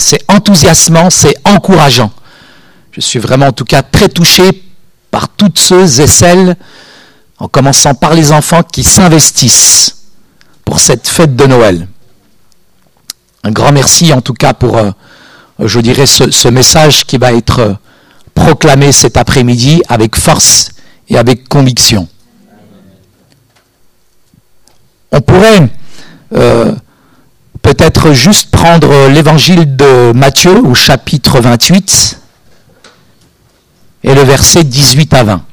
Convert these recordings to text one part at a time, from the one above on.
c'est enthousiasmant, c'est encourageant. Je suis vraiment en tout cas très touché par toutes ceux et celles, en commençant par les enfants, qui s'investissent pour cette fête de Noël. Un grand merci en tout cas pour, je dirais, ce message qui va être proclamé cet après-midi avec force et avec conviction. On pourrait peut-être juste prendre l'évangile de Matthieu au chapitre 28 et le verset 18 à 20.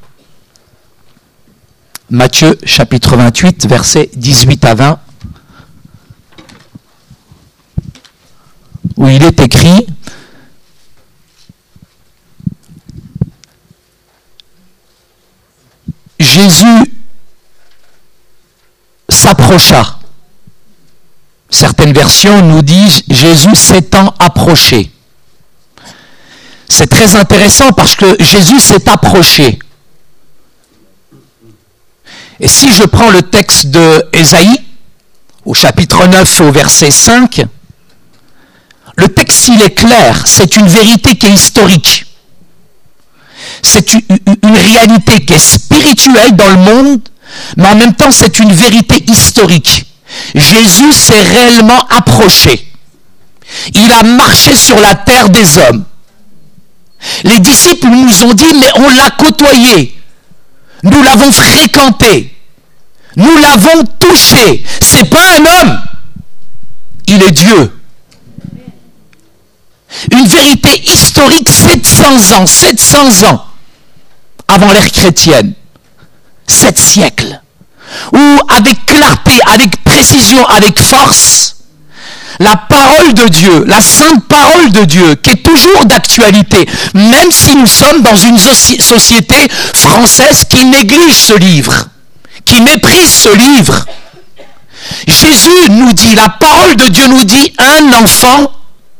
Matthieu chapitre 28, verset 18 à 20, où il est écrit: Jésus s'approcha. Certaines versions nous disent Jésus s'étant approché. C'est très intéressant parce que Jésus s'est approché. Et si je prends le texte de Ésaïe, au chapitre 9, au verset 5, le texte il est clair, c'est une vérité qui est historique. C'est une réalité qui est spirituelle dans le monde, mais en même temps c'est une vérité historique. Jésus s'est réellement approché. Il a marché sur la terre des hommes. Les disciples nous ont dit, mais on l'a côtoyé. Nous l'avons fréquenté. Nous l'avons touché. C'est pas un homme. Il est Dieu. Une vérité historique 700 ans avant l'ère chrétienne. 7 siècles. Où avec clarté, avec précision, avec force, la parole de Dieu, la sainte parole de Dieu, qui est toujours d'actualité, même si nous sommes dans une société française qui néglige ce livre, qui méprise ce livre. Jésus nous dit, la parole de Dieu nous dit, un enfant,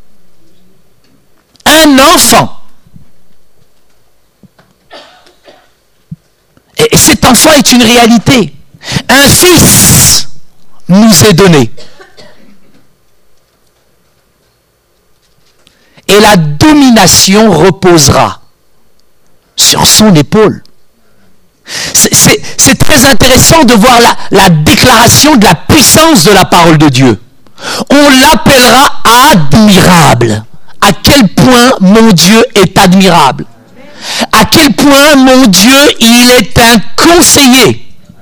et cet enfant est une réalité. Un fils nous est donné. Et la domination reposera sur son épaule. C'est très intéressant de voir la déclaration de la puissance de la parole de Dieu. On l'appellera admirable. À quel point mon Dieu est admirable. À quel point mon Dieu, il est un conseiller.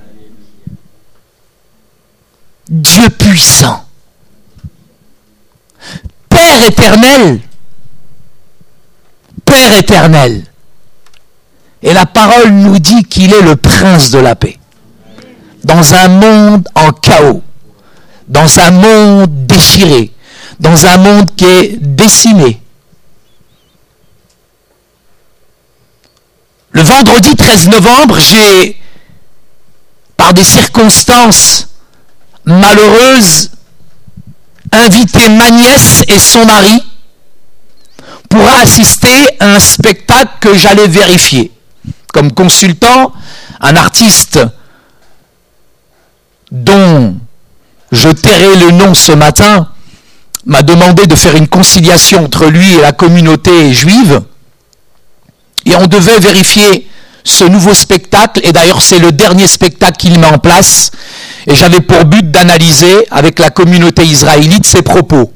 Dieu puissant. Père éternel. Père éternel. Et la parole nous dit qu'il est le prince de la paix. Dans un monde en chaos, dans un monde déchiré, dans un monde qui est décimé. Le vendredi 13 novembre, j'ai, par des circonstances malheureuses, invité ma nièce et son mari pour assister à un spectacle que j'allais vérifier. Comme consultant, un artiste dont je tairai le nom ce matin m'a demandé de faire une conciliation entre lui et la communauté juive. Et on devait vérifier ce nouveau spectacle. Et d'ailleurs, c'est le dernier spectacle qu'il met en place. Et j'avais pour but d'analyser avec la communauté israélite ses propos.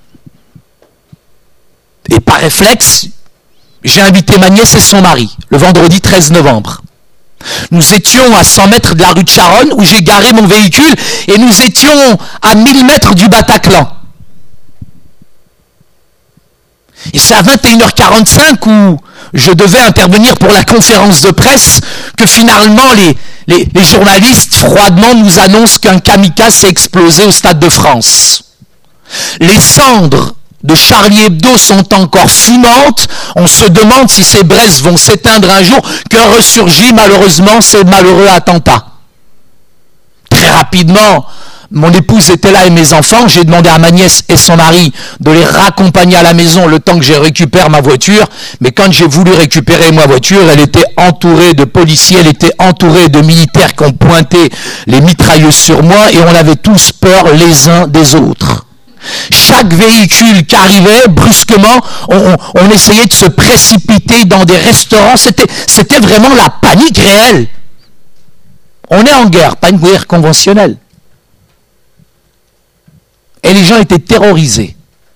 Et par réflexe, j'ai invité ma nièce et son mari, le vendredi 13 novembre. Nous étions à 100 mètres de la rue de Charonne, où j'ai garé mon véhicule, et nous étions à 1000 mètres du Bataclan. Et c'est à 21h45 où je devais intervenir pour la conférence de presse que finalement les journalistes froidement nous annoncent qu'un kamikaze s'est explosé au Stade de France. Les cendres de Charlie Hebdo sont encore fumantes. On se demande si ces braises vont s'éteindre un jour, que ressurgit malheureusement ces malheureux attentats. Très rapidement, mon épouse était là et mes enfants. J'ai demandé à ma nièce et son mari de les raccompagner à la maison le temps que je récupère ma voiture. Mais quand j'ai voulu récupérer ma voiture, elle était entourée de policiers, elle était entourée de militaires qui ont pointé les mitrailleuses sur moi et on avait tous peur les uns des autres. Chaque véhicule qui arrivait, brusquement, on essayait de se précipiter dans des restaurants. C'était vraiment la panique réelle. On est en guerre, pas une guerre conventionnelle. Et les gens étaient terrorisés.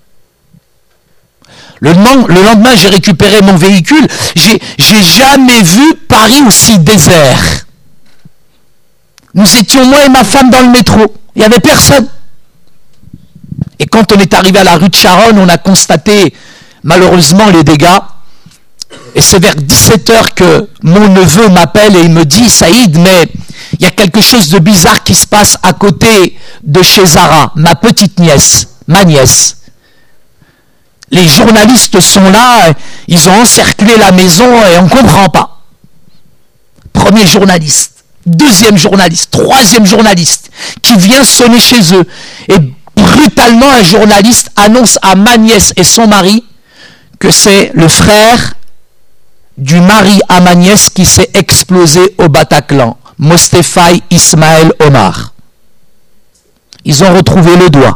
Le lendemain, j'ai récupéré mon véhicule. J'ai jamais vu Paris aussi désert. Nous étions, moi et ma femme, dans le métro. Il n'y avait personne. Et quand on est arrivé à la rue de Charonne, on a constaté malheureusement les dégâts. Et c'est vers 17h que mon neveu m'appelle et il me dit « Saïd, mais il y a quelque chose de bizarre qui se passe à côté de chez Zara, ma petite nièce, ma nièce. Les journalistes sont là, ils ont encerclé la maison et on ne comprend pas. » Premier journaliste, deuxième journaliste, troisième journaliste qui vient sonner chez eux. Et brutalement, un journaliste annonce à ma nièce et son mari que c'est le frère du mari à ma nièce qui s'est explosé au Bataclan, Mostefai Ismaël Omar. Ils ont retrouvé le doigt.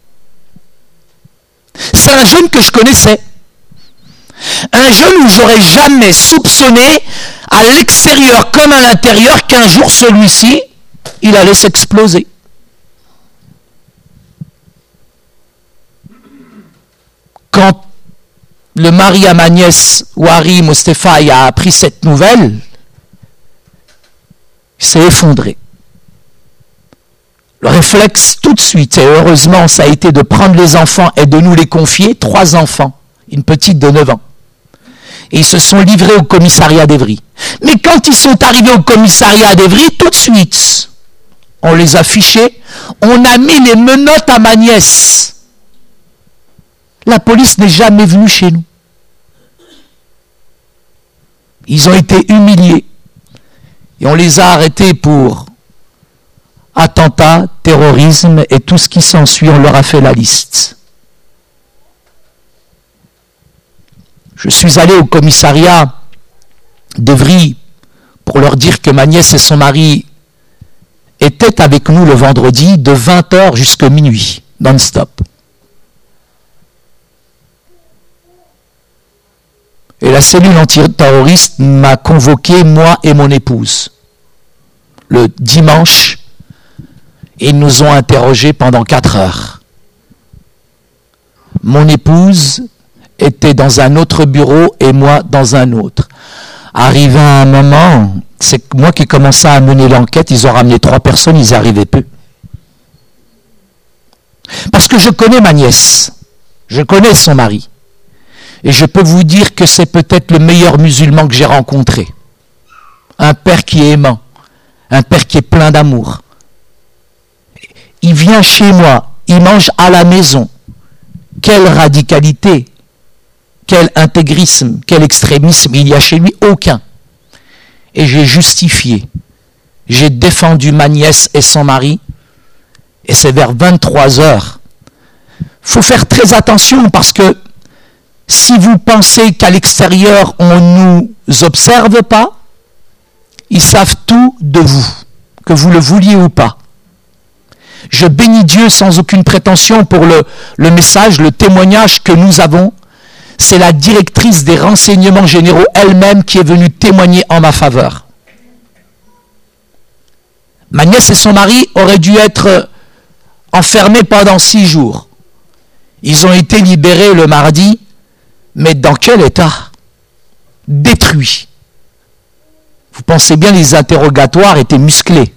C'est un jeune que je connaissais. Un jeune où j'aurais jamais soupçonné, à l'extérieur comme à l'intérieur, qu'un jour celui-ci, il allait s'exploser. Quand le mari à ma nièce, Wari Mostefai, a appris cette nouvelle, il s'est effondré. Le réflexe tout de suite, et heureusement ça a été de prendre les enfants et de nous les confier, 3 enfants, une petite de 9 ans. Et ils se sont livrés au commissariat d'Evry. Mais quand ils sont arrivés au commissariat d'Evry, tout de suite, on les a fichés, on a mis les menottes à ma nièce. La police n'est jamais venue chez nous. Ils ont été humiliés. Et on les a arrêtés pour attentat, terrorisme et tout ce qui s'ensuit. On leur a fait la liste. Je suis allé au commissariat d'Evry pour leur dire que ma nièce et son mari étaient avec nous le vendredi de 20h jusqu'à minuit, non-stop. Et la cellule antiterroriste m'a convoqué, moi et mon épouse, le dimanche, et ils nous ont interrogés pendant 4 heures. Mon épouse était dans un autre bureau et moi dans un autre. Arrivé à un moment, c'est moi qui commençais à mener l'enquête, ils ont ramené 3 personnes, ils n'y arrivaient plus. Parce que je connais ma nièce, je connais son mari. Et je peux vous dire que c'est peut-être le meilleur musulman que j'ai rencontré. Un père qui est aimant, un père qui est plein d'amour. Il vient chez moi, il mange à la maison. Quelle radicalité, quel intégrisme, quel extrémisme il y a chez lui? Aucun. Et j'ai justifié. J'ai défendu ma nièce et son mari. Et c'est vers 23h. Il faut faire très attention parce que si vous pensez qu'à l'extérieur, on ne nous observe pas, ils savent tout de vous, que vous le vouliez ou pas. Je bénis Dieu sans aucune prétention pour le message, le témoignage que nous avons. C'est la directrice des renseignements généraux elle-même qui est venue témoigner en ma faveur. Ma nièce et son mari auraient dû être enfermés pendant 6 jours. Ils ont été libérés le mardi. Mais dans quel état? Détruits. Vous pensez bien, les interrogatoires étaient musclés.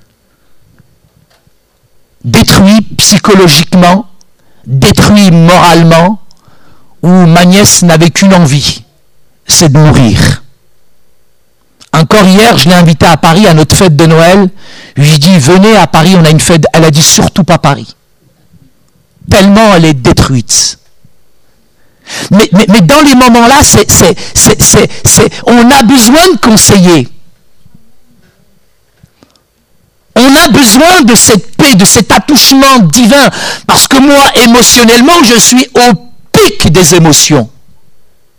Détruits psychologiquement, détruits moralement, où ma nièce n'avait qu'une envie, c'est de mourir. Encore hier, je l'ai invitée à Paris à notre fête de Noël. Je lui ai dit, venez à Paris, on a une fête. Elle a dit, surtout pas Paris. Tellement elle est détruite. Mais dans les moments-là, on a besoin de conseiller. On a besoin de cette paix, de cet attouchement divin. Parce que moi, émotionnellement, je suis au pic des émotions.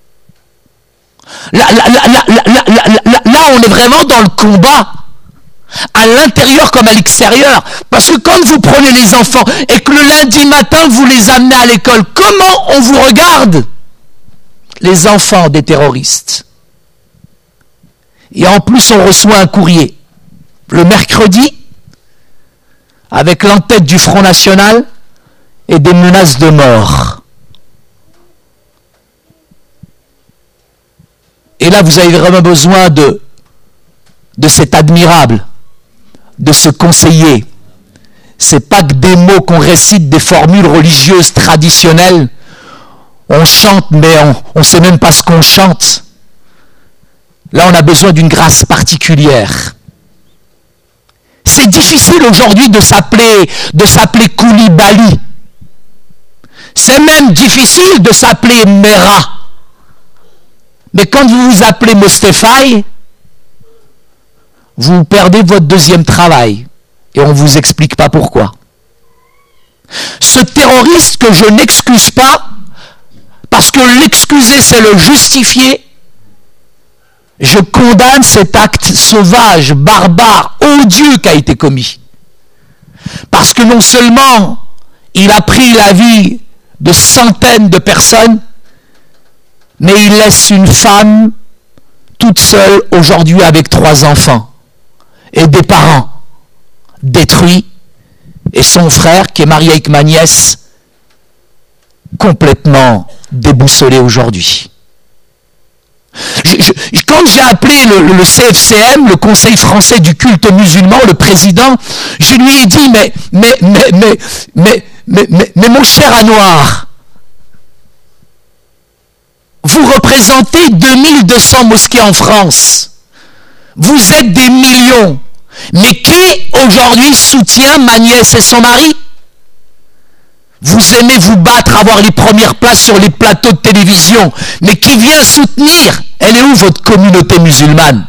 Là, on est vraiment dans le combat. à l'intérieur comme à l'extérieur. Parce que quand vous prenez les enfants et que le lundi matin vous les amenez à l'école, comment on vous regarde? Les enfants des terroristes. Et en plus on reçoit un courrier le mercredi avec l'entête du Front National et des menaces de mort. Et là vous avez vraiment besoin de cet admirable, de ce conseiller. C'est pas que des mots qu'on récite, des formules religieuses traditionnelles. On chante, mais on ne sait même pas ce qu'on chante. Là, on a besoin d'une grâce particulière. C'est difficile aujourd'hui de s'appeler Koulibaly. C'est même difficile de s'appeler Mera. Mais quand vous vous appelez Mostefai, vous perdez votre deuxième travail. Et on ne vous explique pas pourquoi. Ce terroriste que je n'excuse pas, parce que l'excuser c'est le justifier, je condamne cet acte sauvage, barbare, odieux qui a été commis. Parce que non seulement il a pris la vie de centaines de personnes, mais il laisse une femme toute seule aujourd'hui avec 3 enfants et des parents détruits, et son frère qui est marié avec ma nièce complètement déboussolé aujourd'hui. Quand j'ai appelé le CFCM, le Conseil français du culte musulman, le président, je lui ai dit mais mon cher Anouar, vous représentez 2200 mosquées en France, vous êtes des millions, mais qui aujourd'hui soutient ma nièce et son mari? Vous aimez vous battre, avoir les premières places sur les plateaux de télévision. Mais qui vient soutenir? Elle est où votre communauté musulmane?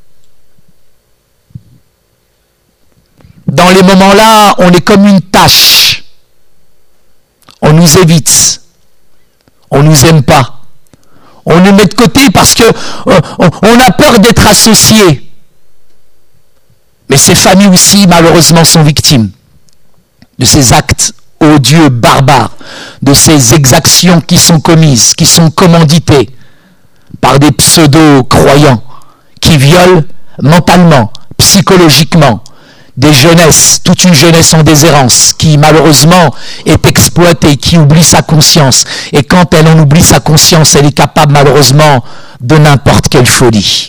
Dans les moments-là, on est comme une tâche. On nous évite. On nous aime pas. On nous met de côté parce que on a peur d'être associés. Mais ces familles aussi, malheureusement, sont victimes de ces actes odieux, barbares, de ces exactions qui sont commises, qui sont commanditées par des pseudo-croyants qui violent mentalement, psychologiquement, des jeunesses, toute une jeunesse en déshérence, qui malheureusement est exploitée, qui oublie sa conscience. Et quand elle en oublie sa conscience, elle est capable malheureusement de n'importe quelle folie.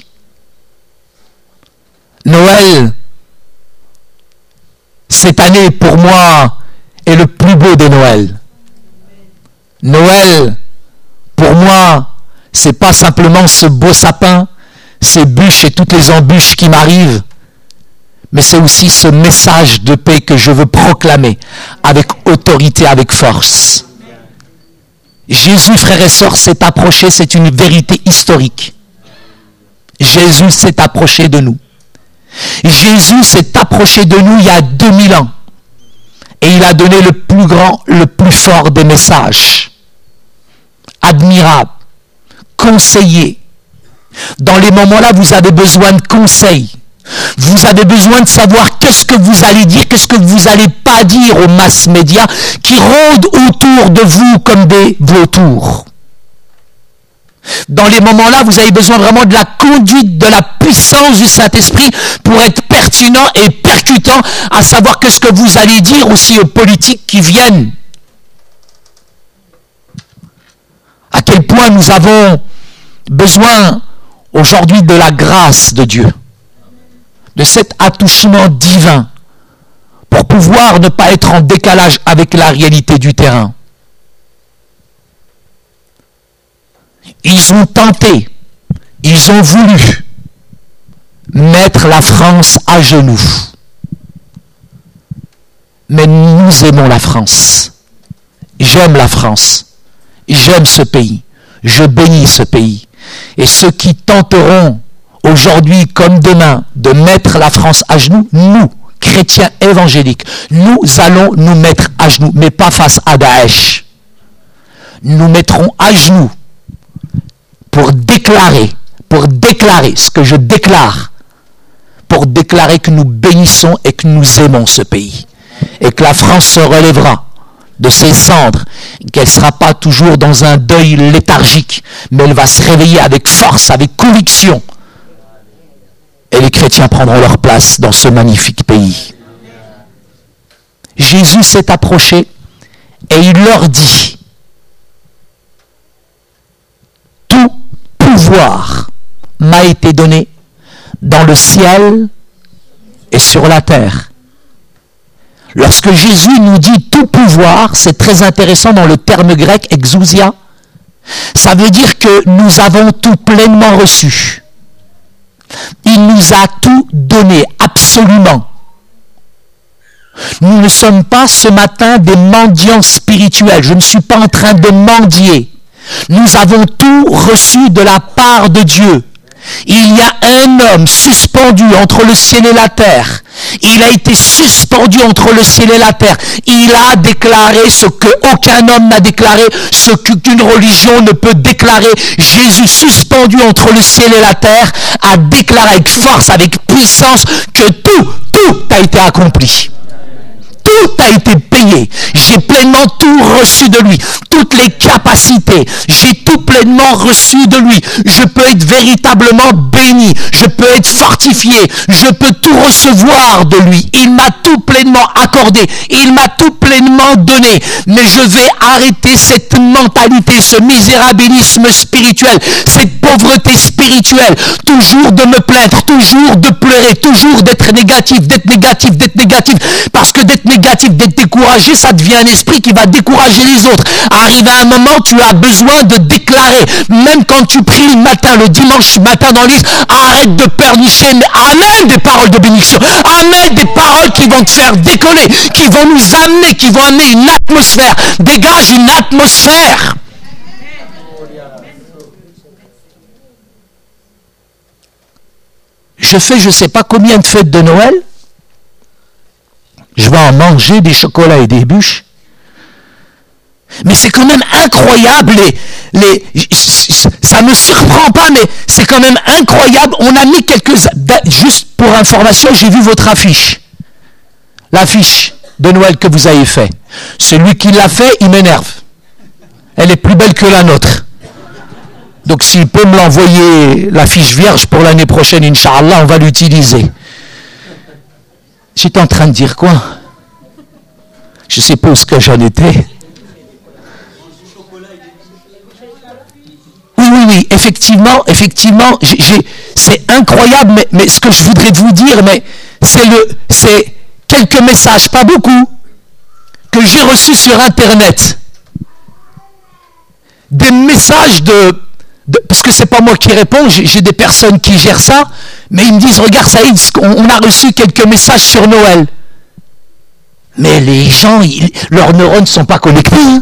Noël, cette année pour moi, est le plus beau des Noëls. Noël, pour moi, c'est pas simplement ce beau sapin, ces bûches et toutes les embûches qui m'arrivent, mais c'est aussi ce message de paix que je veux proclamer avec autorité, avec force. Jésus, frères et sœurs, s'est approché, c'est une vérité historique. Jésus s'est approché de nous. Jésus s'est approché de nous il y a 2000 ans. Et il a donné le plus grand, le plus fort des messages. Admirable, conseiller. Dans les moments-là, vous avez besoin de conseils. Vous avez besoin de savoir qu'est-ce que vous allez dire, qu'est-ce que vous n'allez pas dire aux masses médias qui rôdent autour de vous comme des vautours. Dans les moments-là, vous avez besoin vraiment de la conduite, de la puissance du Saint-Esprit pour être pertinent et percutant, à savoir qu'est-ce que vous allez dire aussi aux politiques qui viennent. À quel point nous avons besoin aujourd'hui de la grâce de Dieu, de cet attouchement divin, pour pouvoir ne pas être en décalage avec la réalité du terrain. Ils ont tenté, ils ont voulu mettre la France à genoux. Mais nous aimons la France. J'aime la France. J'aime ce pays. Je bénis ce pays. Et ceux qui tenteront aujourd'hui comme demain de mettre la France à genoux, nous, chrétiens évangéliques, nous allons nous mettre à genoux, mais pas face à Daesh. Nous mettrons à genoux pour déclarer ce que je déclare, pour déclarer que nous bénissons et que nous aimons ce pays. Et que la France se relèvera de ses cendres, qu'elle ne sera pas toujours dans un deuil léthargique, mais elle va se réveiller avec force, avec conviction. Et les chrétiens prendront leur place dans ce magnifique pays. Jésus s'est approché et il leur dit, tout pouvoir m'a été donné dans le ciel et sur la terre. Lorsque Jésus nous dit tout pouvoir, c'est très intéressant dans le terme grec exousia. Ça veut dire que nous avons tout pleinement reçu. Il nous a tout donné, absolument. Nous ne sommes pas ce matin des mendiants spirituels. Je ne suis pas en train de mendier. Nous avons tout reçu de la part de Dieu. Il y a un homme suspendu entre le ciel et la terre. Il a été suspendu entre le ciel et la terre. Il a déclaré ce qu'aucun homme n'a déclaré, ce qu'une religion ne peut déclarer. Jésus, suspendu entre le ciel et la terre, a déclaré avec force, avec puissance, que tout a été accompli. Tout a été payé. J'ai pleinement tout reçu de lui. Toutes les capacités. J'ai tout pleinement reçu de lui. Je peux être véritablement béni. Je peux être fortifié. Je peux tout recevoir de lui. Il m'a tout pleinement accordé. Il m'a tout pleinement donné. Mais je vais arrêter cette mentalité, ce misérabilisme spirituel, cette pauvreté spirituelle. Toujours de me plaindre, toujours de pleurer, toujours d'être négatif. Parce que d'être négatif, d'être découragé, ça devient un esprit qui va décourager les autres. Arrive à un moment, tu as besoin de déclarer, même quand tu pries le matin, le dimanche matin dans l'église, arrête de pernicher, mais amène des paroles de bénédiction, amène des paroles qui vont te faire décoller, qui vont nous amener, qui vont amener une atmosphère, dégage une atmosphère. Je fais je ne sais pas combien de fêtes de Noël. Je vais en manger des chocolats et des bûches. Mais c'est quand même incroyable, ça ne me surprend pas, mais c'est quand même incroyable. On a mis juste pour information, j'ai vu votre affiche. L'affiche de Noël que vous avez fait. Celui qui l'a fait, il m'énerve. Elle est plus belle que la nôtre. Donc s'il peut me l'envoyer, l'affiche vierge pour l'année prochaine, Inch'Allah, on va l'utiliser. J'étais en train de dire quoi? Je suppose que j'en étais. Oui, effectivement, c'est incroyable, mais ce que je voudrais vous dire, c'est quelques messages, pas beaucoup, que j'ai reçus sur Internet. Des messages parce que c'est pas moi qui réponds, j'ai des personnes qui gèrent ça, mais ils me disent, regarde Saïd, on a reçu quelques messages sur Noël. Mais les gens, leurs neurones ne sont pas connectés. Hein.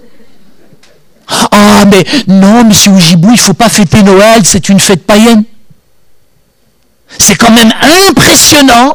Ah, mais non, monsieur Oujibou, il ne faut pas fêter Noël, c'est une fête païenne. C'est quand même impressionnant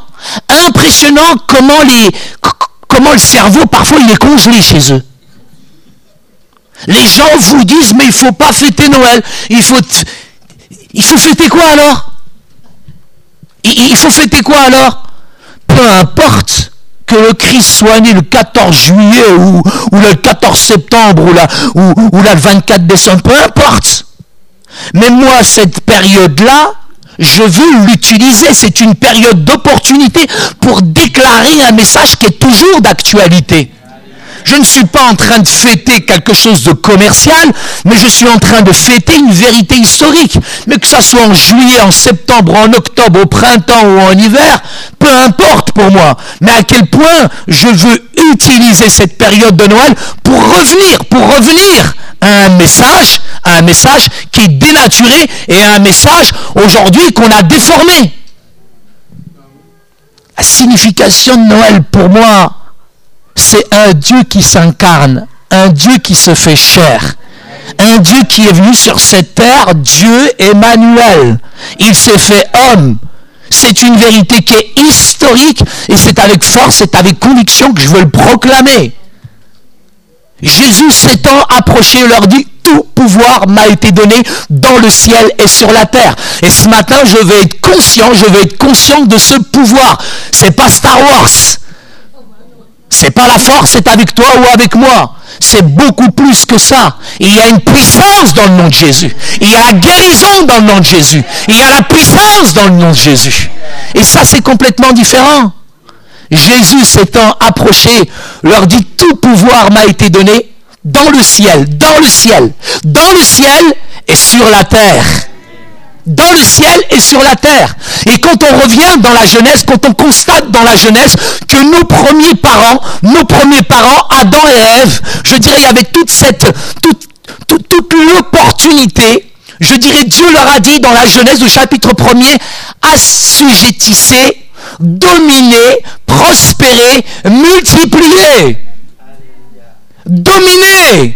comment le cerveau, parfois, il est congelé chez eux. Les gens vous disent, mais il ne faut pas fêter Noël. Il faut fêter quoi alors? Il faut fêter quoi alors? Peu importe que le Christ soit né le 14 juillet ou le 14 septembre ou le 24 décembre, peu importe. Mais moi, cette période-là, je veux l'utiliser. C'est une période d'opportunité pour déclarer un message qui est toujours d'actualité. Je ne suis pas en train de fêter quelque chose de commercial, mais je suis en train de fêter une vérité historique. Mais que ça soit en juillet, en septembre, en octobre, au printemps ou en hiver, peu importe pour moi. Mais à quel point je veux utiliser cette période de Noël pour revenir à un message qui est dénaturé et à un message aujourd'hui qu'on a déformé. La signification de Noël pour moi, c'est un Dieu qui s'incarne, un Dieu qui se fait chair, un Dieu qui est venu sur cette terre, Dieu Emmanuel. Il s'est fait homme. C'est une vérité qui est historique et c'est avec force, c'est avec conviction que je veux le proclamer. Jésus s'étant approché leur dit, tout pouvoir m'a été donné dans le ciel et sur la terre. Et ce matin, je vais être conscient de ce pouvoir. C'est pas Star Wars. C'est pas la force, c'est avec toi ou avec moi. C'est beaucoup plus que ça. Il y a une puissance dans le nom de Jésus. Il y a la guérison dans le nom de Jésus. Il y a la puissance dans le nom de Jésus. Et ça, c'est complètement différent. Jésus s'étant approché, leur dit, tout pouvoir m'a été donné dans le ciel et sur la terre. Dans le ciel et sur la terre. Et quand on revient dans la Genèse, quand on constate dans la Genèse que nos premiers parents, Adam et Ève, je dirais, il y avait toute l'opportunité, je dirais, Dieu leur a dit dans la Genèse au chapitre 1er, assujettissez, dominez, prospérez, multipliez. Dominez.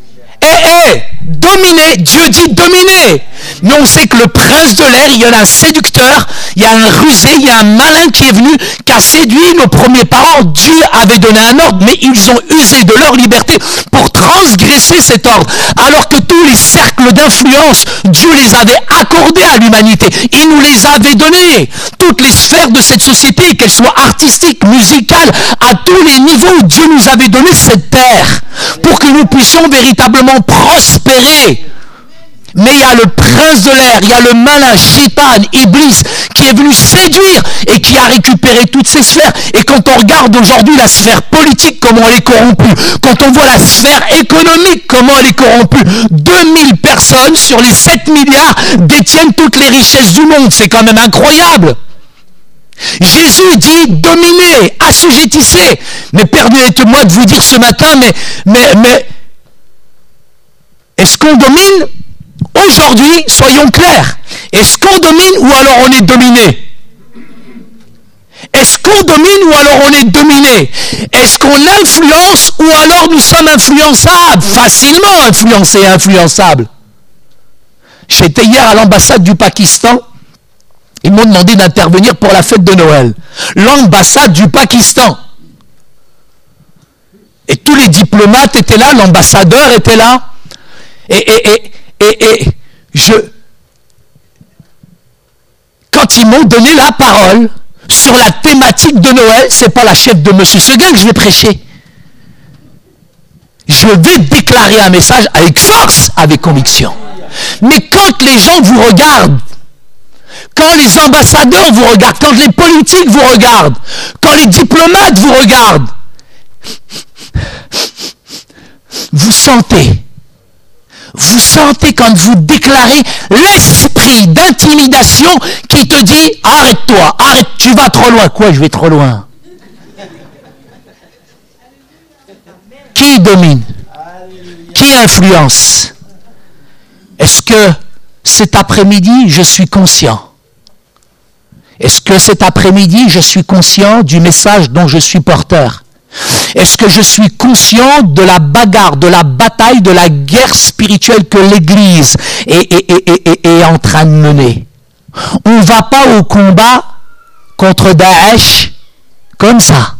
Dominer, Dieu dit dominer. Mais on sait que le prince de l'air, il y en a un séducteur, il y a un rusé, il y a un malin qui est venu, qui a séduit nos premiers parents. Dieu avait donné un ordre, mais ils ont usé de leur liberté pour transgresser cet ordre. Alors que tous les cercles d'influence, Dieu les avait accordés à l'humanité. Il nous les avait donnés. Toutes les sphères de cette société, qu'elles soient artistiques, musicales, à tous les niveaux, Dieu nous avait donné cette terre pour que nous puissions véritablement prospérer. Mais il y a le prince de l'air, il y a le malin, Shaitan, Iblis, qui est venu séduire et qui a récupéré toutes ces sphères. Et quand on regarde aujourd'hui la sphère politique, comment elle est corrompue, quand on voit la sphère économique, comment elle est corrompue, 2000 personnes sur les 7 milliards détiennent toutes les richesses du monde. C'est quand même incroyable. Jésus dit dominez, assujettissez. Mais permettez-moi de vous dire ce matin, mais est-ce qu'on domine? Aujourd'hui, soyons clairs. Est-ce qu'on domine ou alors on est dominé? Est-ce qu'on domine ou alors on est dominé? Est-ce qu'on influence ou alors nous sommes influençables? Facilement influencés et influençables. J'étais hier à l'ambassade du Pakistan. Ils m'ont demandé d'intervenir pour la fête de Noël. L'ambassade du Pakistan. Et tous les diplomates étaient là, l'ambassadeur était là. Quand ils m'ont donné la parole sur la thématique de Noël, c'est pas la chef de M. Seguin que je vais prêcher. Je vais déclarer un message avec force, avec conviction. Mais quand les gens vous regardent, quand les ambassadeurs vous regardent, quand les politiques vous regardent, quand les diplomates vous regardent, vous sentez quand vous déclarez l'esprit d'intimidation qui te dit « Arrête-toi, arrête, tu vas trop loin. » Quoi, je vais trop loin? Qui domine? Qui influence? Est-ce que cet après-midi, je suis conscient? Est-ce que cet après-midi, je suis conscient du message dont je suis porteur? Est-ce que je suis conscient de la bagarre, de la bataille, de la guerre spirituelle que l'Église est en train de mener? On ne va pas au combat contre Daesh comme ça.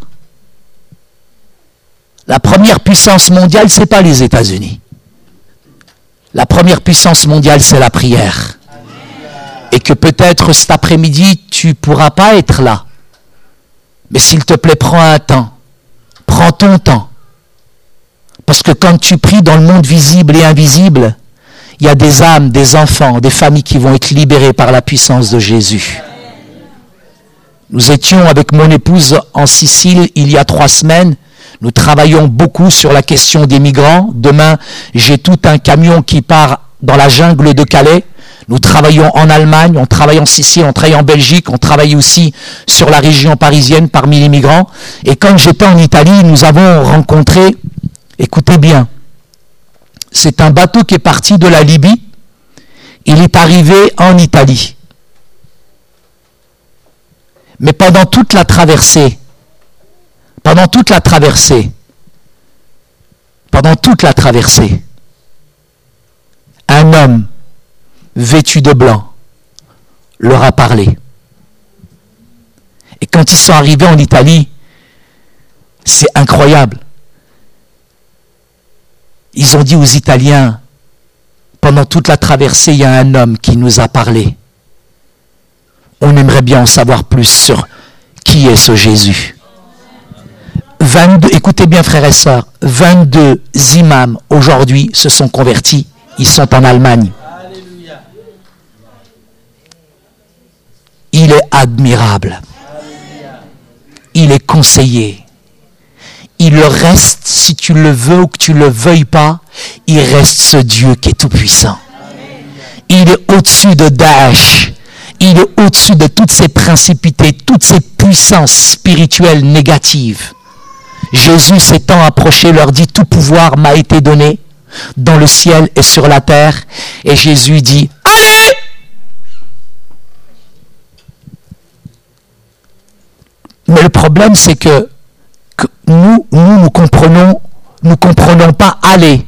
La première puissance mondiale, ce n'est pas les États-Unis. La première puissance mondiale, c'est la prière. Et que peut-être cet après-midi, tu ne pourras pas être là. Mais s'il te plaît, prends un temps. Prends ton temps. Parce que quand tu pries dans le monde visible et invisible, il y a des âmes, des enfants, des familles qui vont être libérées par la puissance de Jésus. Nous étions avec mon épouse en Sicile il y a 3 semaines. Nous travaillons beaucoup sur la question des migrants. Demain, j'ai tout un camion qui part dans la jungle de Calais. Nous travaillons en Allemagne, on travaille en Sicile, on travaille en Belgique, on travaille aussi sur la région parisienne parmi les migrants. Et quand j'étais en Italie, nous avons rencontré, écoutez bien, c'est un bateau qui est parti de la Libye, il est arrivé en Italie. Mais pendant toute la traversée, un homme vêtu de blanc leur a parlé. Et quand ils sont arrivés en Italie, c'est incroyable. Ils ont dit aux Italiens, pendant toute la traversée, il y a un homme qui nous a parlé. On aimerait bien en savoir plus sur qui est ce Jésus. 22, écoutez bien frères et sœurs, 22 imams aujourd'hui se sont convertis. Ils sont en Allemagne. Il est admirable. Il est conseillé. Il reste, si tu le veux ou que tu le veuilles pas, il reste ce Dieu qui est tout puissant. Il est au-dessus de Daesh. Il est au-dessus de toutes ces principautés, toutes ces puissances spirituelles négatives. Jésus s'étant approché, leur dit, tout pouvoir m'a été donné dans le ciel et sur la terre. Et Jésus dit, allez! Mais le problème, c'est que nous comprenons pas aller.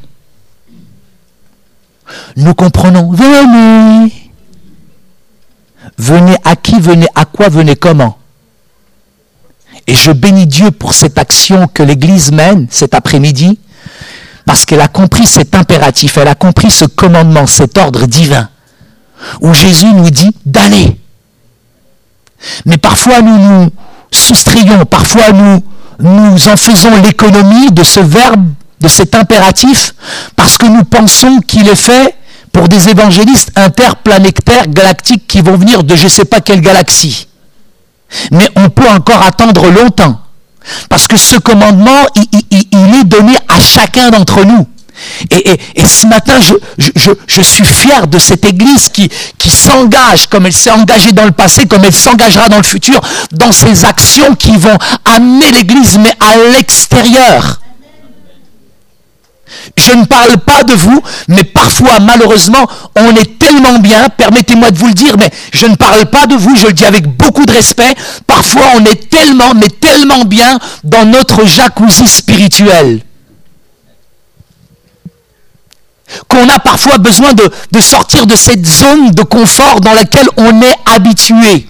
Nous comprenons, venez. Venez à qui, venez à quoi, venez comment. Et je bénis Dieu pour cette action que l'Église mène cet après-midi, parce qu'elle a compris cet impératif, elle a compris ce commandement, cet ordre divin, où Jésus nous dit d'aller. Mais parfois nous nous soustrayons, parfois nous en faisons l'économie de ce verbe, de cet impératif, parce que nous pensons qu'il est fait pour des évangélistes interplanétaires galactiques qui vont venir de je ne sais pas quelle galaxie. Mais on peut encore attendre longtemps, parce que ce commandement, il est donné à chacun d'entre nous. Et ce matin, je suis fier de cette Église qui s'engage, comme elle s'est engagée dans le passé, comme elle s'engagera dans le futur, dans ces actions qui vont amener l'Église, mais à l'extérieur. Je ne parle pas de vous, mais parfois, malheureusement, on est tellement bien, permettez-moi de vous le dire, mais je ne parle pas de vous, je le dis avec beaucoup de respect, parfois on est tellement, mais tellement bien dans notre jacuzzi spirituel, qu'on a parfois besoin de sortir de cette zone de confort dans laquelle on est habitué.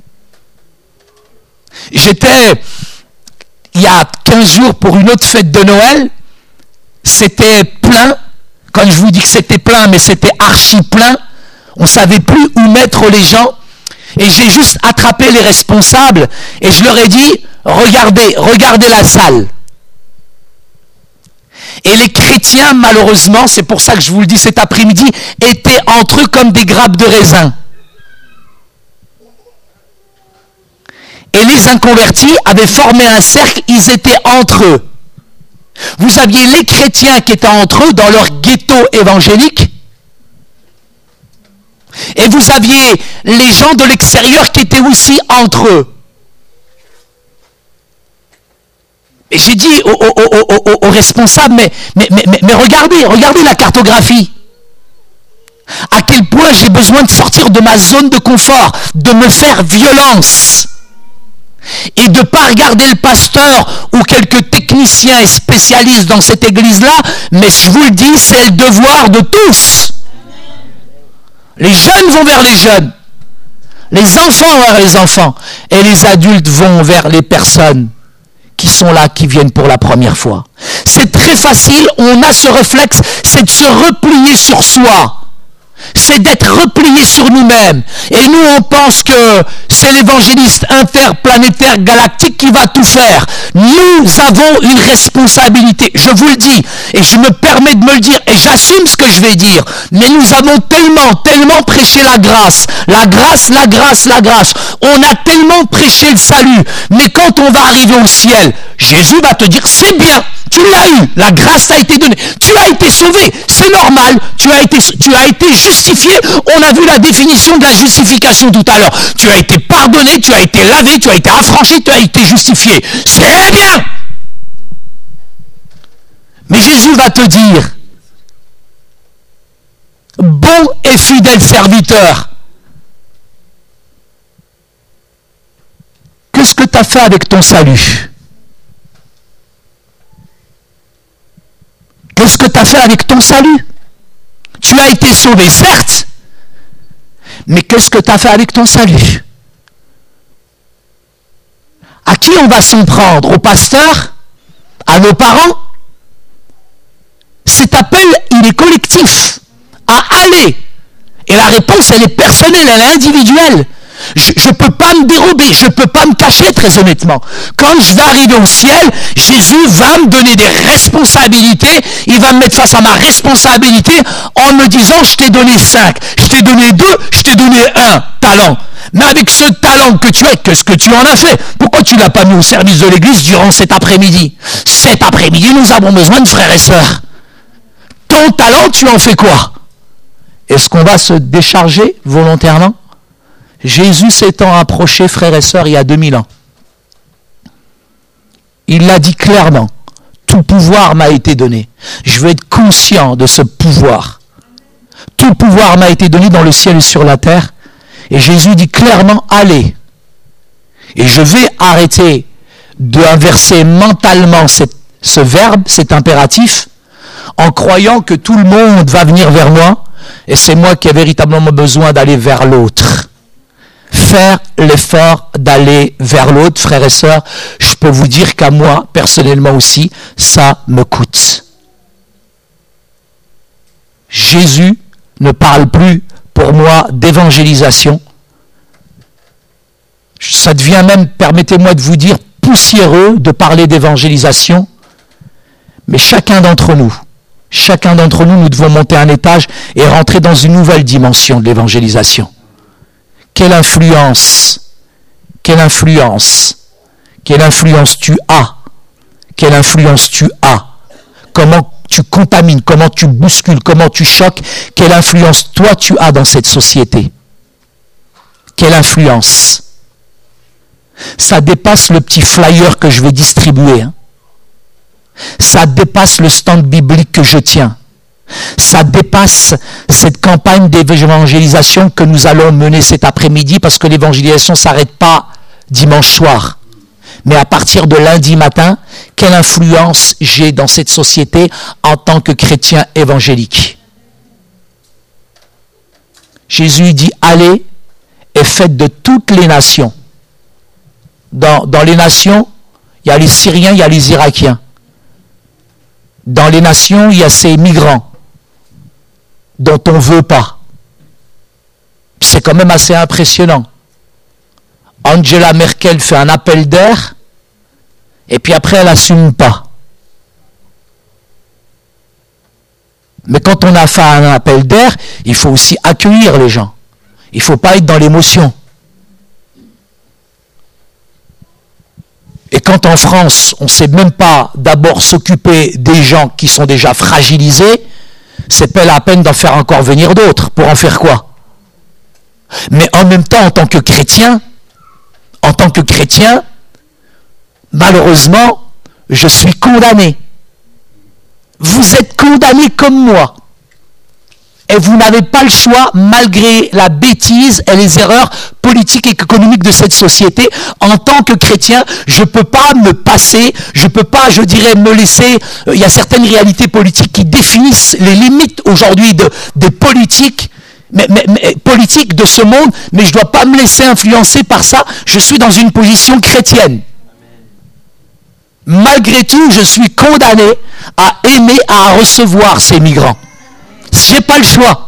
J'étais, il y a 15 jours, pour une autre fête de Noël. C'était plein. Quand je vous dis que c'était plein, mais c'était archi plein. On ne savait plus où mettre les gens. Et j'ai juste attrapé les responsables et je leur ai dit, regardez la salle. Et les chrétiens, malheureusement, c'est pour ça que je vous le dis cet après-midi, étaient entre eux comme des grappes de raisin. Et les inconvertis avaient formé un cercle, ils étaient entre eux. Vous aviez les chrétiens qui étaient entre eux dans leur ghetto évangélique, et vous aviez les gens de l'extérieur qui étaient aussi entre eux. Et j'ai dit aux responsables, mais regardez la cartographie. À quel point j'ai besoin de sortir de ma zone de confort, de me faire violence. Et de ne pas regarder le pasteur ou quelques techniciens et spécialistes dans cette église-là, mais je vous le dis, c'est le devoir de tous. Les jeunes vont vers les jeunes, les enfants vers les enfants, et les adultes vont vers les personnes qui sont là, qui viennent pour la première fois. C'est très facile, on a ce réflexe, c'est de se replier sur soi. C'est d'être replié sur nous-mêmes. Et nous, on pense que c'est l'évangéliste interplanétaire galactique qui va tout faire. Nous avons une responsabilité, je vous le dis, et je me permets de me le dire, et j'assume ce que je vais dire, mais nous avons tellement prêché la grâce. La grâce. On a tellement prêché le salut, mais quand on va arriver au ciel, Jésus va te dire, c'est bien, tu l'as eu, la grâce t'a été donnée, tu as été sauvé, c'est normal, tu as été justifié, on a vu la définition de la justification tout à l'heure, tu as été pardonné, tu as été lavé, tu as été affranchi, tu as été justifié, c'est bien. Mais Jésus va te dire, bon et fidèle serviteur, qu'est-ce que tu as fait avec ton salut? Qu'est-ce que tu as fait avec ton salut? Tu as été sauvé, certes, mais qu'est-ce que tu as fait avec ton salut? À qui on va s'en prendre? Au pasteur? À nos parents? cet appel, il est collectif, à aller. Et la réponse, elle est personnelle, elle est individuelle. Je ne peux pas me dérober, je ne peux pas me cacher, très honnêtement. Quand je vais arriver au ciel, Jésus va me donner des responsabilités, il va me mettre face à ma responsabilité en me disant, je t'ai donné 5, je t'ai donné 2, je t'ai donné 1 talent. Mais avec ce talent que tu as, qu'est-ce que tu en as fait? Pourquoi tu ne l'as pas mis au service de l'église durant cet après-midi? Cet après-midi, nous avons besoin de frères et sœurs. Ton talent, tu en fais quoi? Est-ce qu'on va se décharger volontairement? Jésus s'étant approché, frères et sœurs, il y a 2000 ans. Il l'a dit clairement, tout pouvoir m'a été donné. Je veux être conscient de ce pouvoir. Tout pouvoir m'a été donné dans le ciel et sur la terre. Et Jésus dit clairement, allez. Et je vais arrêter d'inverser mentalement ce verbe, cet impératif, en croyant que tout le monde va venir vers moi, et c'est moi qui ai véritablement besoin d'aller vers l'autre. Faire l'effort d'aller vers l'autre, frères et sœurs, je peux vous dire qu'à moi, personnellement aussi, ça me coûte. Jésus ne parle plus, pour moi, d'évangélisation. Ça devient même, permettez-moi de vous dire, poussiéreux de parler d'évangélisation. Mais chacun d'entre nous, nous devons monter un étage et rentrer dans une nouvelle dimension de l'évangélisation. Quelle influence tu as? Quelle influence tu as? Comment tu contamines? Comment tu bouscules? Comment tu choques? Quelle influence toi tu as dans cette société? Quelle influence? Ça dépasse le petit flyer que je vais distribuer. Ça dépasse le stand biblique que je tiens. Ça dépasse cette campagne d'évangélisation que nous allons mener cet après-midi, parce que l'évangélisation ne s'arrête pas dimanche soir. Mais à partir de lundi matin, quelle influence j'ai dans cette société en tant que chrétien évangélique? Jésus dit, allez et faites de toutes les nations. Dans les nations, il y a les Syriens, il y a les Irakiens. Dans les nations, il y a ces migrants dont on ne veut pas. C'est quand même assez impressionnant. Angela Merkel fait un appel d'air, et puis après elle n'assume pas. Mais quand on a fait un appel d'air, il faut aussi accueillir les gens. Il ne faut pas être dans l'émotion. Et quand en France, on ne sait même pas d'abord s'occuper des gens qui sont déjà fragilisés, c'est pas la peine d'en faire encore venir d'autres. Pour en faire quoi? Mais en même temps, en tant que chrétien, malheureusement, je suis condamné. Vous êtes condamné comme moi. Et vous n'avez pas le choix, malgré la bêtise et les erreurs politiques et économiques de cette société. En tant que chrétien, je ne peux pas me passer, je ne peux pas, je dirais, me laisser... Il y a certaines réalités politiques qui définissent les limites aujourd'hui des politiques, politiques de ce monde, mais je ne dois pas me laisser influencer par ça. Je suis dans une position chrétienne. Malgré tout, je suis condamné à aimer, à recevoir ces migrants. J'ai pas le choix.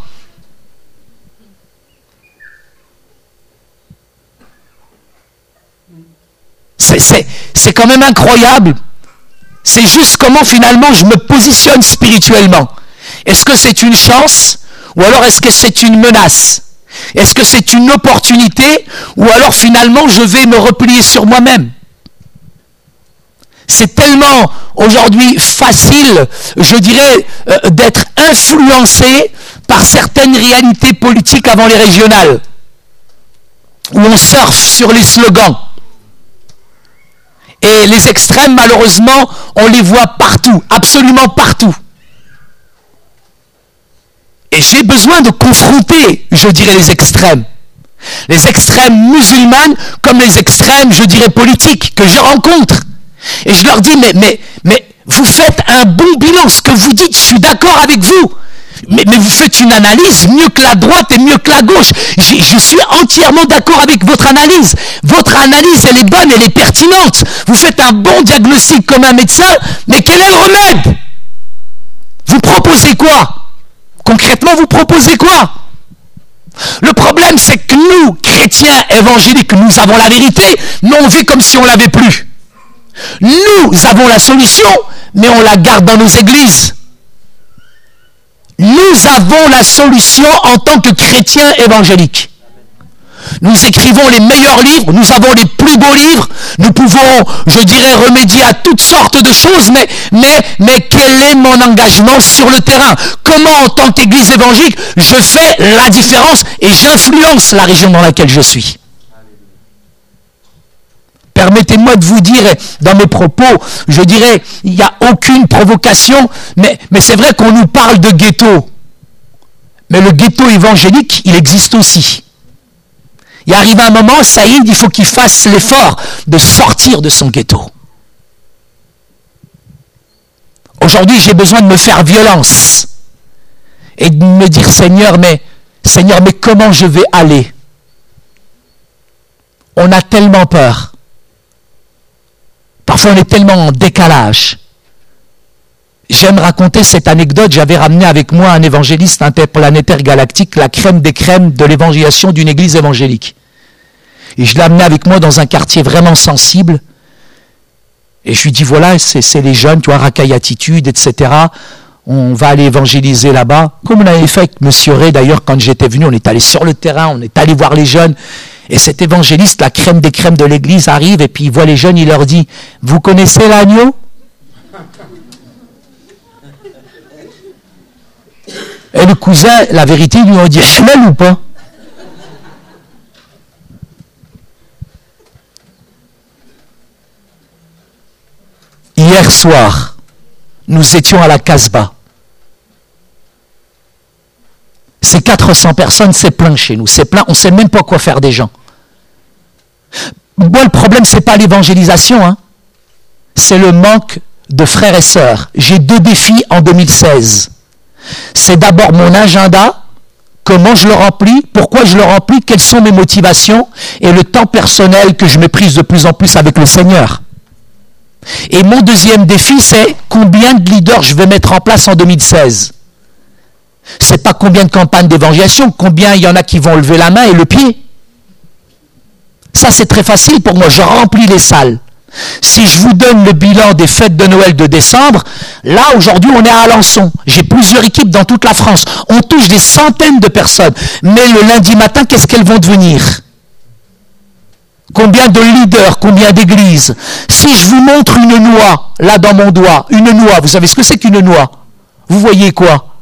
C'est quand même incroyable. C'est juste comment finalement je me positionne spirituellement. Est-ce que c'est une chance ou alors est-ce que c'est une menace? Est-ce que c'est une opportunité ou alors finalement je vais me replier sur moi-même? C'est tellement aujourd'hui facile, je dirais, d'être influencé par certaines réalités politiques avant les régionales, où on surfe sur les slogans. Et les extrêmes, malheureusement, on les voit partout, absolument partout. Et j'ai besoin de confronter, je dirais, les extrêmes. Les extrêmes musulmanes comme les extrêmes, je dirais, politiques que je rencontre. Et je leur dis, mais vous faites un bon bilan, ce que vous dites, je suis d'accord avec vous. Mais vous faites une analyse mieux que la droite et mieux que la gauche. Je suis entièrement d'accord avec votre analyse. Votre analyse, elle est bonne, elle est pertinente. Vous faites un bon diagnostic comme un médecin, mais quel est le remède? Vous proposez quoi? Concrètement, vous proposez quoi? Le problème, c'est que nous, chrétiens évangéliques, nous avons la vérité, mais on vit comme si on ne l'avait plus. Nous avons la solution, mais on la garde dans nos églises. Nous avons la solution en tant que chrétiens évangéliques. Nous écrivons les meilleurs livres, nous avons les plus beaux livres, nous pouvons, je dirais, remédier à toutes sortes de choses, mais quel est mon engagement sur le terrain? Comment, en tant qu'église évangélique, je fais la différence et j'influence la région dans laquelle je suis? Permettez-moi de vous dire, dans mes propos, je dirais, il n'y a aucune provocation, mais c'est vrai qu'on nous parle de ghetto. Mais le ghetto évangélique, il existe aussi. Il arrive un moment, Saïd, il faut qu'il fasse l'effort de sortir de son ghetto. Aujourd'hui, j'ai besoin de me faire violence et de me dire, Seigneur, mais comment je vais aller? On a tellement peur. Parfois, on est tellement en décalage. J'aime raconter cette anecdote. J'avais ramené avec moi un évangéliste interplanétaire galactique, la crème des crèmes de l'évangélisation d'une église évangélique. Et je l'ai amené avec moi dans un quartier vraiment sensible. Et je lui dis, voilà, c'est les jeunes, tu vois, racaille attitude, etc. On va aller évangéliser là-bas. Comme on avait fait avec M. Ray, d'ailleurs, quand j'étais venu, on est allé sur le terrain, on est allé voir les jeunes. Et cet évangéliste, la crème des crèmes de l'église, arrive et puis il voit les jeunes, il leur dit, vous connaissez l'agneau? Et le cousin, la vérité, ils lui ont dit, Shmuel ou pas? Hier soir, nous étions à la Casbah. Ces 400 personnes, c'est plein chez nous. C'est plein, on ne sait même pas quoi faire des gens. Moi, le problème, ce n'est pas l'évangélisation, hein. C'est le manque de frères et sœurs. J'ai 2 défis en 2016. C'est d'abord mon agenda, comment je le remplis, pourquoi je le remplis, quelles sont mes motivations et le temps personnel que je méprise de plus en plus avec le Seigneur. Et mon deuxième défi, c'est combien de leaders je vais mettre en place en 2016. C'est pas combien de campagnes d'évangélisation, combien il y en a qui vont lever la main et le pied. Ça, c'est très facile pour moi, je remplis les salles. Si je vous donne le bilan des fêtes de Noël de décembre, là, aujourd'hui, on est à Alençon. J'ai plusieurs équipes dans toute la France. On touche des centaines de personnes. Mais le lundi matin, qu'est-ce qu'elles vont devenir? Combien de leaders, combien d'églises? Si je vous montre une noix, là dans mon doigt, une noix, vous savez ce que c'est qu'une noix? Vous voyez quoi?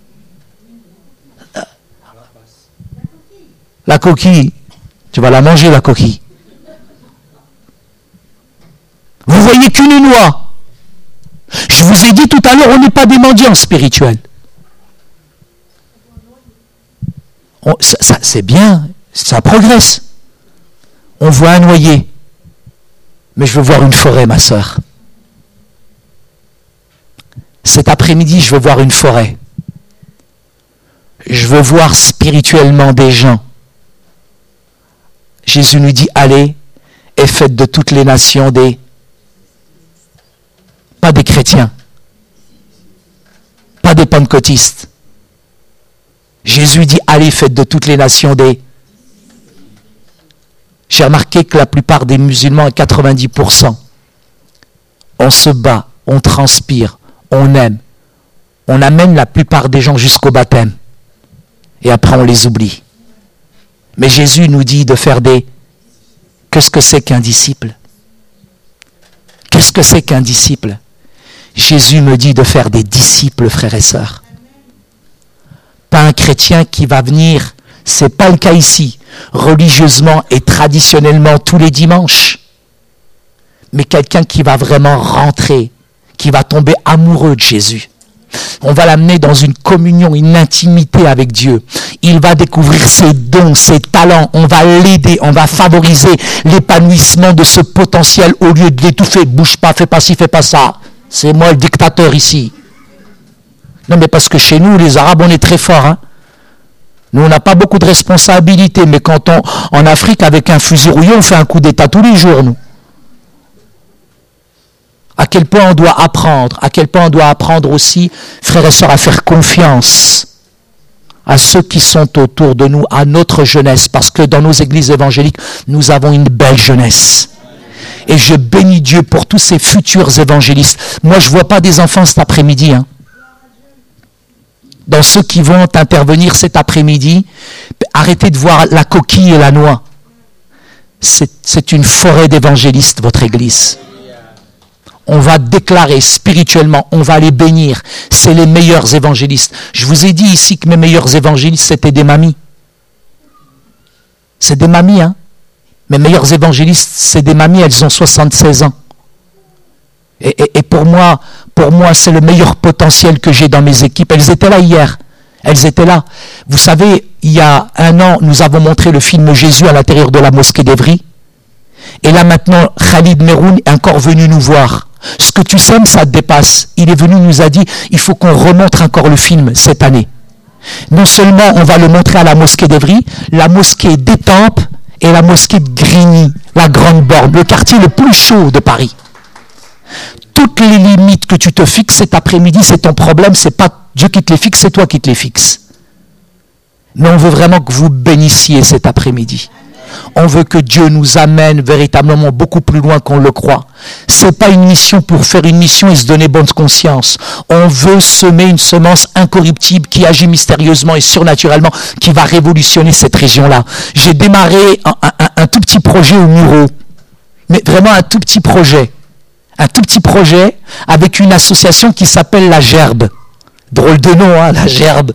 La coquille. Tu vas la manger, la coquille. Vous voyez qu'une noix. Je vous ai dit tout à l'heure, on n'est pas des mendiants spirituels. Ça, c'est bien, ça progresse. On voit un noyer. Mais je veux voir une forêt, ma sœur. Cet après-midi, je veux voir une forêt. Je veux voir spirituellement des gens. Jésus nous dit, allez et faites de toutes les nations des... Pas des chrétiens, pas des pentecôtistes. Jésus dit, allez, faites de toutes les nations des... J'ai remarqué que la plupart des musulmans, à 90%, on se bat, on transpire, on aime. On amène la plupart des gens jusqu'au baptême. Et après, on les oublie. Mais Jésus nous dit de faire des... Qu'est-ce que c'est qu'un disciple? Qu'est-ce que c'est qu'un disciple? Jésus me dit de faire des disciples, frères et sœurs. Pas un chrétien qui va venir, c'est pas le cas ici, religieusement et traditionnellement tous les dimanches. Mais quelqu'un qui va vraiment rentrer, qui va tomber amoureux de Jésus. On va l'amener dans une communion, une intimité avec Dieu. Il va découvrir ses dons, ses talents. On va l'aider, on va favoriser l'épanouissement de ce potentiel au lieu de l'étouffer. Bouge pas, fais pas ci, fais pas ça. C'est moi le dictateur ici. Non, mais parce que chez nous, les Arabes, on est très forts. Hein. Nous, on n'a pas beaucoup de responsabilités. Mais quand en Afrique, avec un fusil rouillé, on fait un coup d'état tous les jours, nous. À quel point on doit apprendre, à quel point on doit apprendre aussi, frères et sœurs, à faire confiance à ceux qui sont autour de nous, à notre jeunesse, parce que dans nos églises évangéliques, nous avons une belle jeunesse. Et je bénis Dieu pour tous ces futurs évangélistes. Moi, je ne vois pas des enfants cet après-midi. Dans ceux qui vont intervenir cet après-midi, arrêtez de voir la coquille et la noix. C'est une forêt d'évangélistes, votre église. On va déclarer spirituellement, on va les bénir. C'est les meilleurs évangélistes. Je vous ai dit ici que mes meilleurs évangélistes, c'était des mamies. C'est des mamies, hein. Mes meilleurs évangélistes, c'est des mamies, elles ont 76 ans. Et pour moi, c'est le meilleur potentiel que j'ai dans mes équipes. Elles étaient là hier. Elles étaient là. Vous savez, il y a 1 an, nous avons montré le film Jésus à l'intérieur de la mosquée d'Evry. Et là maintenant, Khalid Meroun est encore venu nous voir. Ce que tu sèmes, ça te dépasse. Il est venu, nous a dit, il faut qu'on remontre encore le film cette année. Non seulement on va le montrer à la mosquée d'Evry, la mosquée d'Étampes et la mosquée de Grigny, la Grande Borne, le quartier le plus chaud de Paris. Toutes les limites que tu te fixes cet après-midi, c'est ton problème, c'est pas Dieu qui te les fixe, c'est toi qui te les fixes. Mais on veut vraiment que vous bénissiez cet après-midi. On veut que Dieu nous amène véritablement beaucoup plus loin qu'on le croit. C'est pas une mission pour faire une mission et se donner bonne conscience. On veut semer une semence incorruptible qui agit mystérieusement et surnaturellement, qui va révolutionner cette région-là. J'ai démarré un tout petit projet au Muro. Mais vraiment un tout petit projet. Un tout petit projet avec une association qui s'appelle La Gerbe. Drôle de nom, hein, La Gerbe.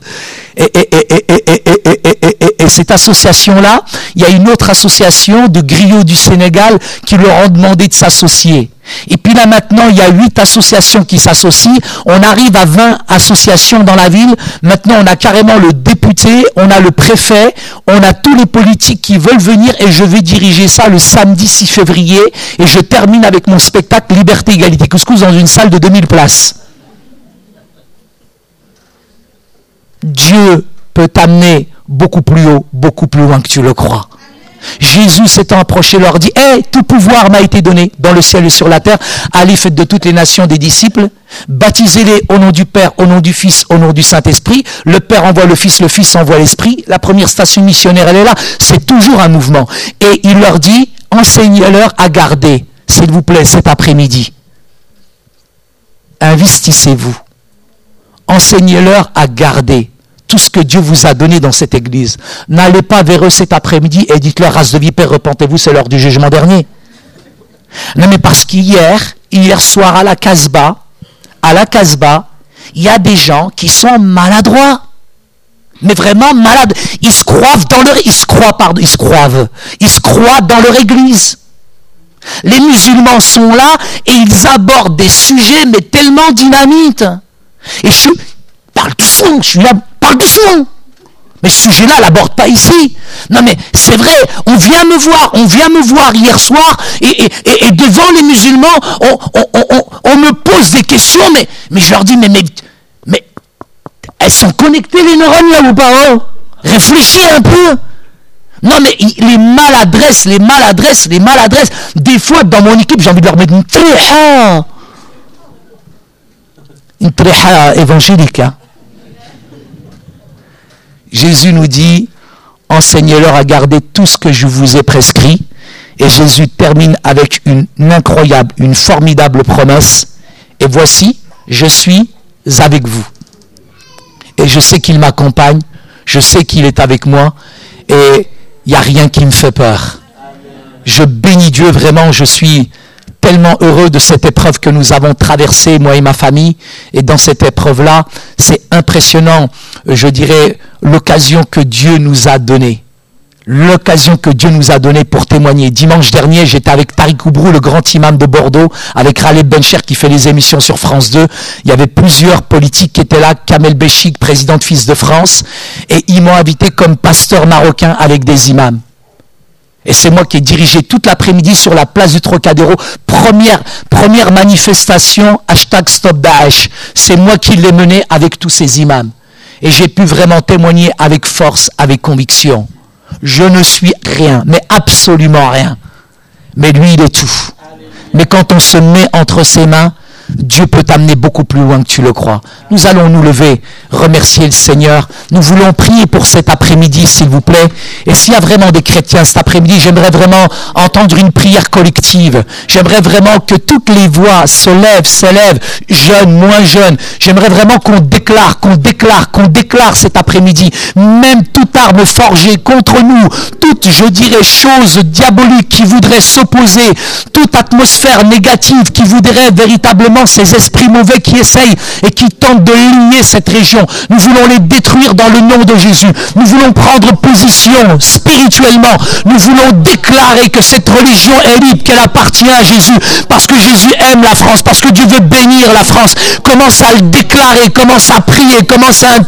Et cette association-là, il y a une autre association de griots du Sénégal qui leur ont demandé de s'associer. Et puis là maintenant, il y a 8 associations qui s'associent. On arrive à 20 associations dans la ville. Maintenant, on a carrément le député, on a le préfet, on a tous les politiques qui veulent venir et je vais diriger ça le samedi 6 février. Et je termine avec mon spectacle Liberté, Égalité, Couscous dans une salle de 2000 places. Dieu peut t'amener beaucoup plus haut, beaucoup plus loin que tu le crois. Jésus s'étant approché leur dit, tout pouvoir m'a été donné dans le ciel et sur la terre. Allez, faites de toutes les nations des disciples, baptisez-les au nom du Père, au nom du Fils, au nom du Saint-Esprit. Le Père envoie le Fils envoie l'Esprit. La première station missionnaire, elle est là. C'est toujours un mouvement. Et il leur dit, enseignez-leur à garder, s'il vous plaît, cet après-midi. Investissez-vous. Enseignez-leur à garder tout ce que Dieu vous a donné dans cette église. N'allez pas vers eux cet après-midi et dites-leur, race de vipères, repentez-vous, c'est l'heure du jugement dernier. Non, mais parce qu'hier soir à la Casbah, il y a des gens qui sont maladroits. Mais vraiment malades. Ils se croient dans leur église. Les musulmans sont là et ils abordent des sujets, mais tellement dynamites. Et parle doucement, je suis là, parle doucement. Mais ce sujet-là, on l'aborde pas ici. Non mais c'est vrai, on vient me voir hier soir et devant les musulmans, on me pose des questions, mais je leur dis, mais elles sont connectées les neurones là ou pas, hein? Réfléchis un peu. Non mais les maladresses. Des fois dans mon équipe, j'ai envie de leur mettre une tréha évangélique. Hein. Jésus nous dit, enseignez-leur à garder tout ce que je vous ai prescrit. Et Jésus termine avec une incroyable, une formidable promesse. Et voici, je suis avec vous. Et je sais qu'il m'accompagne, je sais qu'il est avec moi. Et il n'y a rien qui me fait peur. Je bénis Dieu vraiment, je suis tellement heureux de cette épreuve que nous avons traversée, moi et ma famille. Et dans cette épreuve-là, c'est impressionnant, je dirais, l'occasion que Dieu nous a donnée. L'occasion que Dieu nous a donnée pour témoigner. Dimanche dernier, j'étais avec Tariq Oubrou, le grand imam de Bordeaux, avec Raled Bencher qui fait les émissions sur France 2. Il y avait plusieurs politiques qui étaient là, Kamel Béchik, président de Fils de France, et ils m'ont invité comme pasteur marocain avec des imams. Et c'est moi qui ai dirigé toute l'après-midi sur la place du Trocadéro. Première manifestation, #Stop Daesh. C'est moi qui l'ai mené avec tous ces imams. Et j'ai pu vraiment témoigner avec force, avec conviction. Je ne suis rien, mais absolument rien. Mais lui, il est tout. Mais quand on se met entre ses mains, Dieu peut t'amener beaucoup plus loin que tu le crois. Nous allons nous lever, remercier le Seigneur. Nous voulons prier pour cet après-midi, s'il vous plaît. Et s'il y a vraiment des chrétiens cet après-midi, j'aimerais vraiment entendre une prière collective. J'aimerais vraiment que toutes les voix s'élèvent, jeunes, moins jeunes. J'aimerais vraiment qu'on déclare cet après-midi. Même toute arme forgée contre nous, toute, je dirais, chose diabolique qui voudrait s'opposer, toute atmosphère négative qui voudrait véritablement ces esprits mauvais qui essayent et qui tentent de lier cette région. Nous voulons les détruire dans le nom de Jésus. Nous voulons prendre position spirituellement. Nous voulons déclarer que cette religion est libre, qu'elle appartient à Jésus, parce que Jésus aime la France, parce que Dieu veut bénir la France. Commence à le déclarer, commence à prier, commence à